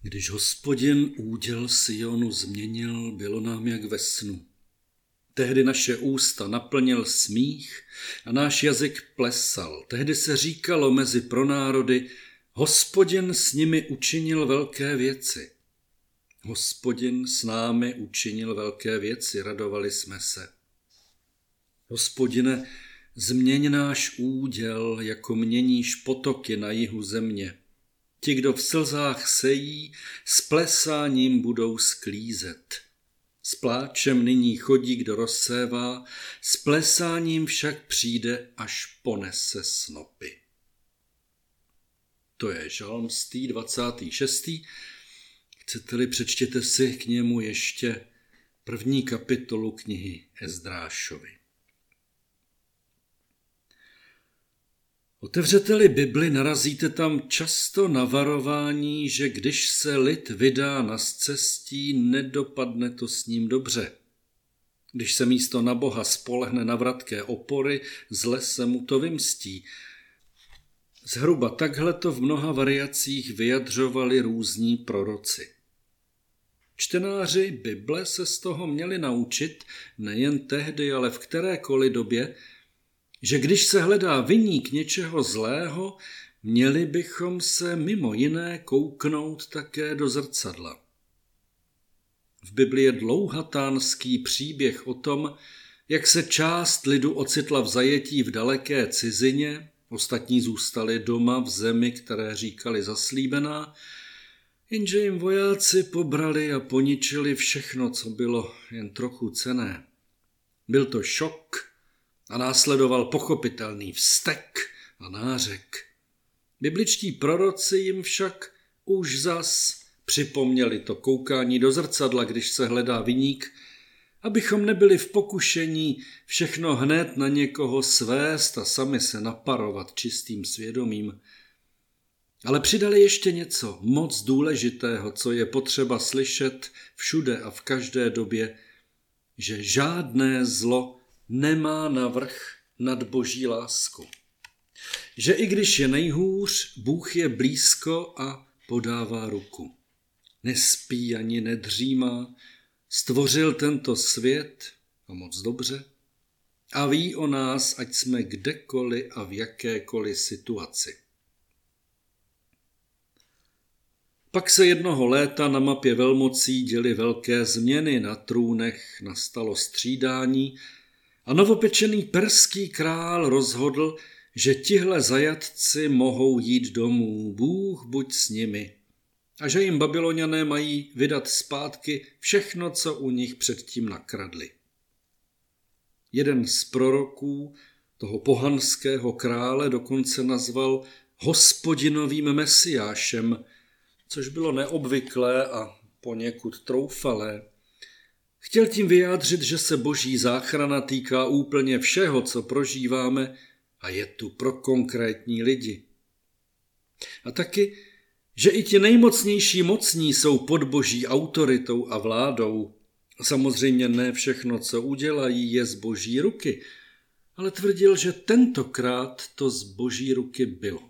Když Hospodin úděl Sionu změnil, bylo nám jak ve snu. Tehdy naše ústa naplnil smích a náš jazyk plesal. Tehdy se říkalo mezi pronárody, Hospodin s nimi učinil velké věci. Hospodin s námi učinil velké věci, radovali jsme se. Hospodine, změň náš úděl, jako měníš potoky na jihu země. Ti, kdo v slzách sejí, s plesáním budou sklízet. S pláčem nyní chodí, kdo rozsévá, s plesáním však přijde, až ponese snopy. To je žalm 26. Chcete-li, přečtěte si k němu ještě 1. kapitolu knihy Ezdrášovi. Otevřete-li Bibli, narazíte tam často na varování, že když se lid vydá na scestí, nedopadne to s ním dobře. Když se místo na Boha spolehne na vratké opory, zle se mu to vymstí. Zhruba takhle to v mnoha variacích vyjadřovali různí proroci. Čtenáři Bible se z toho měli naučit, nejen tehdy, ale v kterékoliv době, že když se hledá viník něčeho zlého, měli bychom se mimo jiné kouknout také do zrcadla. V Bibli je dlouhatánský příběh o tom, jak se část lidu ocitla v zajetí v daleké cizině, ostatní zůstali doma v zemi, které říkali zaslíbená, jenže jim vojáci pobrali a poničili všechno, co bylo jen trochu cenné. Byl to šok a následoval pochopitelný vztek a nářek. Bibličtí proroci jim však už zas připomněli to koukání do zrcadla, když se hledá viník, abychom nebyli v pokušení všechno hned na někoho svést a sami se naparovat čistým svědomím. Ale přidali ještě něco moc důležitého, co je potřeba slyšet všude a v každé době, že žádné zlo nemá navrch nad Boží lásku. Že i když je nejhůř, Bůh je blízko a podává ruku. Nespí ani nedřímá, stvořil tento svět a moc dobře a ví o nás, ať jsme kdekoliv a v jakékoliv situaci. Pak se jednoho léta na mapě velmocí děly velké změny, na trůnech nastalo střídání a novopečený perský král rozhodl, že tihle zajatci mohou jít domů, Bůh buď s nimi, a že jim Babyloniané mají vydat zpátky všechno, co u nich předtím nakradli. Jeden z proroků toho pohanského krále dokonce nazval Hospodinovým mesiášem, což bylo neobvyklé a poněkud troufalé. Chtěl tím vyjádřit, že se Boží záchrana týká úplně všeho, co prožíváme a je tu pro konkrétní lidi. A taky, že i ti nejmocnější mocní jsou pod Boží autoritou a vládou. Samozřejmě ne všechno, co udělají, je z Boží ruky, ale tvrdil, že tentokrát to z Boží ruky bylo.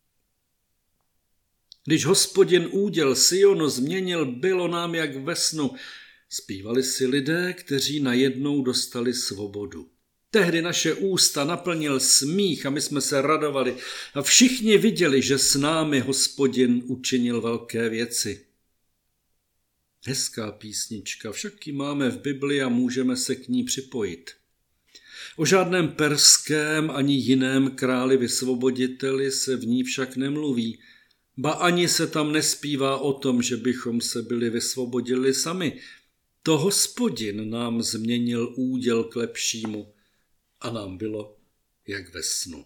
Když Hospodin úděl Sionu změnil, bylo nám jak ve snu, zpívali si lidé, kteří najednou dostali svobodu. Tehdy naše ústa naplnil smích a my jsme se radovali a všichni viděli, že s námi Hospodin učinil velké věci. Hezká písnička, však ji máme v Bibli a můžeme se k ní připojit. O žádném perském ani jiném králi vysvoboditeli se v ní však nemluví, ba ani se tam nespívá o tom, že bychom se byli vysvobodili sami. To Hospodin nám změnil úděl k lepšímu a nám bylo jak ve snu.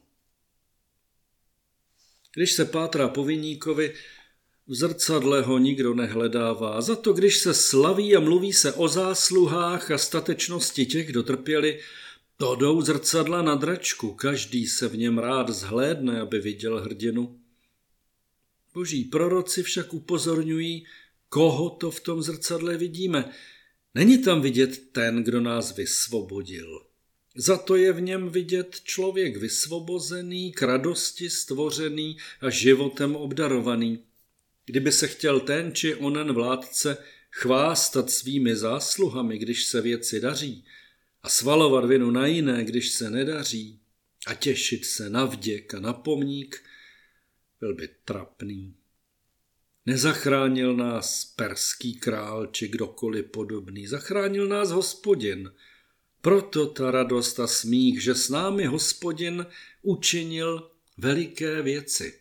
Když se pátrá po viníkovi, v zrcadle ho nikdo nehledává. Za to, když se slaví a mluví se o zásluhách a statečnosti těch, kdo trpěli, to jdou zrcadla na dračku. Každý se v něm rád zhlédne, aby viděl hrdinu. Boží proroci však upozorňují, koho to v tom zrcadle vidíme. Není tam vidět ten, kdo nás vysvobodil. Za to je v něm vidět člověk vysvobozený, k radosti stvořený a životem obdarovaný. Kdyby se chtěl ten či onen vládce chvástat svými zásluhami, když se věci daří, a svalovat vinu na jiné, když se nedaří, a těšit se na vděk a na pomník, byl by trapný. Nezachránil nás perský král či kdokoliv podobný, zachránil nás Hospodin. Proto ta radost a smích, že s námi Hospodin učinil veliké věci.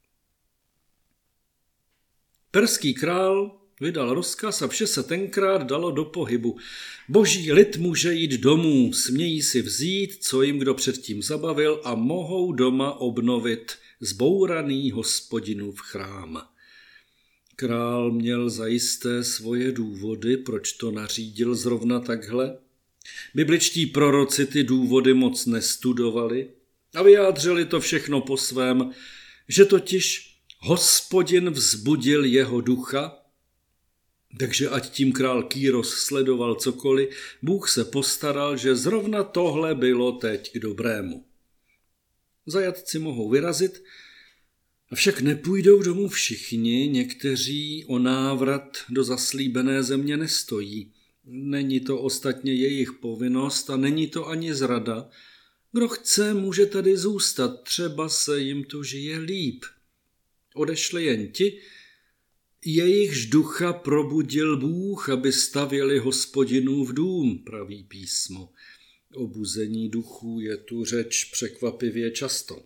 Perský král vydal rozkaz a vše se tenkrát dalo do pohybu. Boží lid může jít domů, smějí si vzít, co jim kdo předtím zabavil a mohou doma obnovit zbouraný Hospodinův chrám. Král měl zajisté svoje důvody, proč to nařídil zrovna takhle. Bibličtí proroci ty důvody moc nestudovali a vyjádřili to všechno po svém, že totiž Hospodin vzbudil jeho ducha, takže ať tím král Kýros sledoval cokoliv, Bůh se postaral, že zrovna tohle bylo teď k dobrému. Zajatci mohou vyrazit, avšak nepůjdou domů všichni, někteří o návrat do zaslíbené země nestojí. Není to ostatně jejich povinnost a není to ani zrada. Kdo chce, může tady zůstat, třeba se jim tu žije líp. Odešli jen ti, jejichž ducha probudil Bůh, aby stavěli Hospodinův dům, praví písmo. O buzení duchů je tu řeč překvapivě často.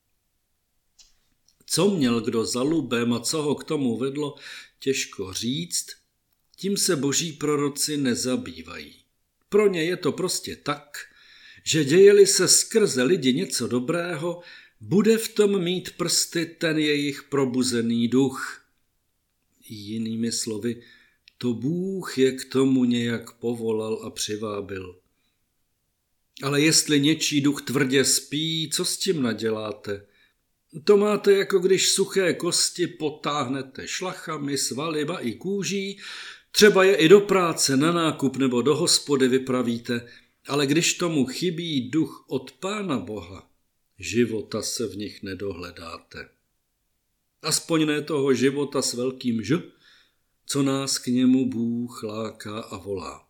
Co měl kdo za lubem a co ho k tomu vedlo, těžko říct, tím se boží proroci nezabývají. Pro ně je to prostě tak, že děje-li se skrze lidi něco dobrého, bude v tom mít prsty ten jejich probuzený duch. Jinými slovy, to Bůh je k tomu nějak povolal a přivábil. Ale jestli něčí duch tvrdě spí, co s tím naděláte? To máte, jako když suché kosti potáhnete šlachami, svaly, ba i kůží, třeba je i do práce, na nákup nebo do hospody vypravíte, ale když tomu chybí duch od Pána Boha, života se v nich nedohledáte. Aspoň ne toho života s velkým Ž, co nás k němu Bůh láká a volá.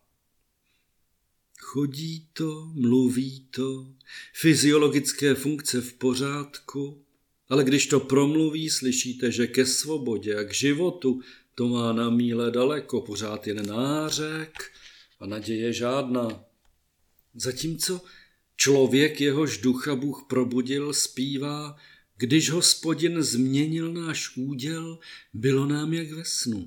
Chodí to, mluví to, fyziologické funkce v pořádku, ale když to promluví, slyšíte, že ke svobodě a k životu to má na míle daleko, pořád jen nářek a naděje žádná. Zatímco člověk, jehož ducha Bůh probudil, zpívá, když Hospodin změnil náš úděl, bylo nám jak ve snu.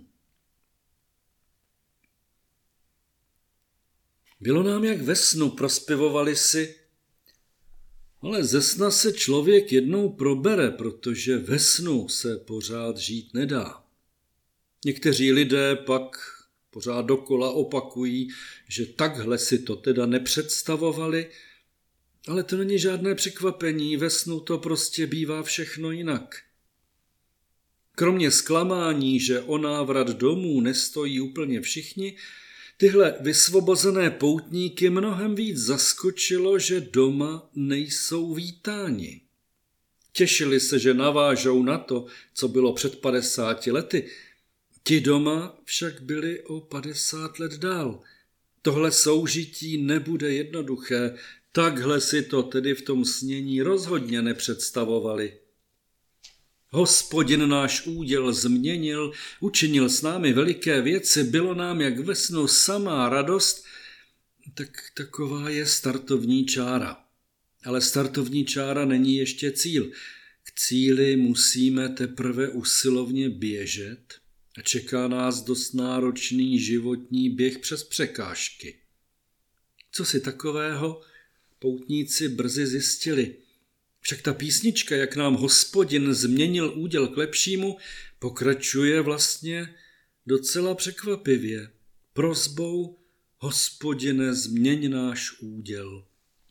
Bylo nám jak ve snu, prospěvovali si, ale ze sna se člověk jednou probere, protože ve snu se pořád žít nedá. Někteří lidé pak pořád dokola opakují, že takhle si to teda nepředstavovali, ale to není žádné překvapení, ve snu to prostě bývá všechno jinak. Kromě zklamání, že o návrat domů nestojí úplně všichni, tyhle vysvobozené poutníky mnohem víc zaskočilo, že doma nejsou vítáni. Těšili se, že navážou na to, co bylo před 50 lety. Ti doma však byli o 50 let dál. Tohle soužití nebude jednoduché, takhle si to tedy v tom snění rozhodně nepředstavovali. Hospodin náš úděl změnil, učinil s námi veliké věci, bylo nám jak ve snu samá radost, tak taková je startovní čára. Ale startovní čára není ještě cíl. K cíli musíme teprve usilovně běžet a čeká nás dost náročný životní běh přes překážky. Co si takového poutníci brzy zjistili. Však ta písnička, jak nám Hospodin změnil úděl k lepšímu, pokračuje vlastně docela překvapivě. Prosbou Hospodine, změň náš úděl.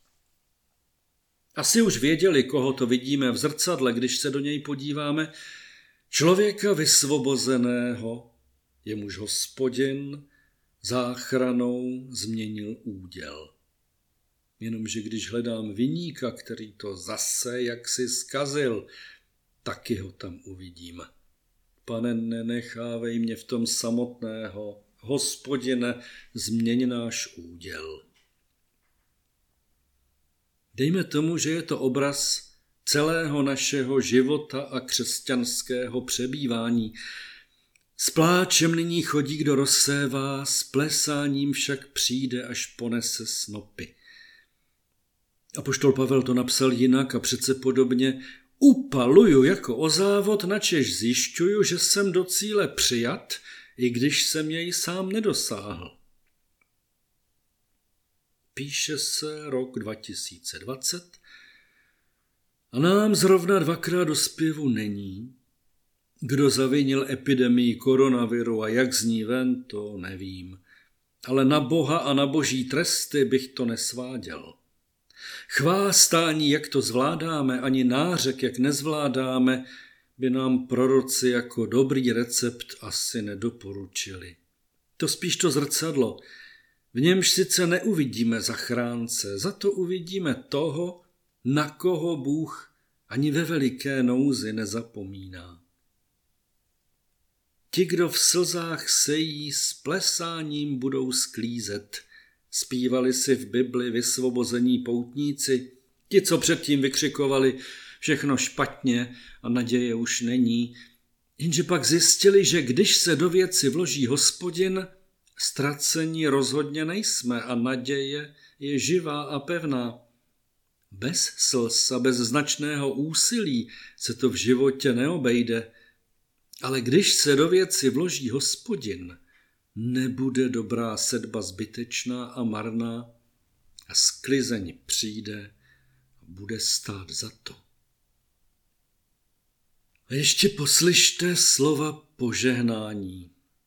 Asi už věděli, koho to vidíme v zrcadle, když se do něj podíváme. Člověka vysvobozeného, jemuž Hospodin záchranou změnil úděl. Jenomže když hledám viníka, který to zase jaksi zkazil, taky ho tam uvidím. Pane, nenechávej mě v tom samotného. Hospodine, změň náš úděl. Dejme tomu, že je to obraz celého našeho života a křesťanského přebývání. S pláčem nyní chodí, kdo rozsévá, s plesáním však přijde, až ponese snopy. Apoštol Pavel to napsal jinak a přece podobně. Upaluju jako o závod, načež zjišťuju, že jsem do cíle přijat, i když jsem jej sám nedosáhl. Píše se rok 2020 a nám zrovna 2krát do zpěvu není. Kdo zavinil epidemii koronaviru a jak z ní ven, to nevím. Ale na Boha a na boží tresty bych to nesváděl. Chvástání, jak to zvládáme, ani nářek, jak nezvládáme, by nám proroci jako dobrý recept asi nedoporučili. To spíš to zrcadlo. V němž sice neuvidíme zachránce, za to uvidíme toho, na koho Bůh ani ve veliké nouzi nezapomíná. Ti, kdo v slzách sejí, s plesáním budou sklízet. Zpívali si v Bibli vysvobození poutníci, ti, co předtím vykřikovali všechno špatně a naděje už není, jenže pak zjistili, že když se do věci vloží Hospodin, ztracení rozhodně nejsme a naděje je živá a pevná. Bez slz a bez značného úsilí se to v životě neobejde, ale když se do věci vloží Hospodin, nebude dobrá sedba zbytečná a marná a sklizeň přijde a bude stát za to. A ještě poslyšte slova požehnání.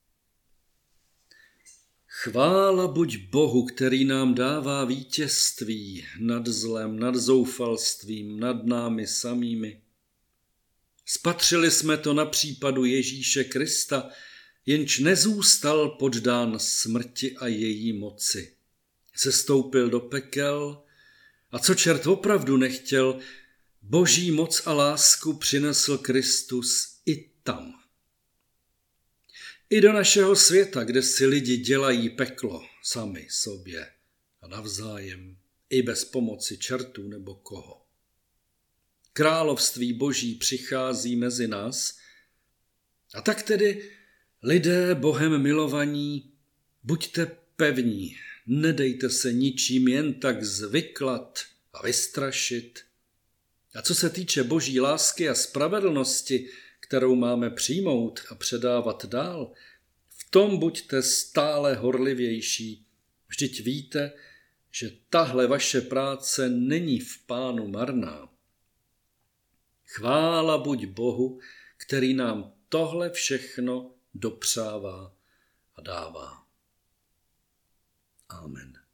Chvála buď Bohu, který nám dává vítězství nad zlem, nad zoufalstvím, nad námi samými. Spatřili jsme to na případu Ježíše Krista, jenž nezůstal poddán smrti a její moci. Sestoupil do pekel a co čert opravdu nechtěl, boží moc a lásku přinesl Kristus i tam. I do našeho světa, kde si lidi dělají peklo sami sobě a navzájem, i bez pomoci čertů nebo koho. Království boží přichází mezi nás a tak tedy lidé Bohem milovaní, buďte pevní, nedejte se ničím jen tak zvyklat a vystrašit. A co se týče boží lásky a spravedlnosti, kterou máme přijmout a předávat dál, v tom buďte stále horlivější. Vždyť víte, že tahle vaše práce není v Pánu marná. Chvála buď Bohu, který nám tohle všechno dopřává a dává. Amen.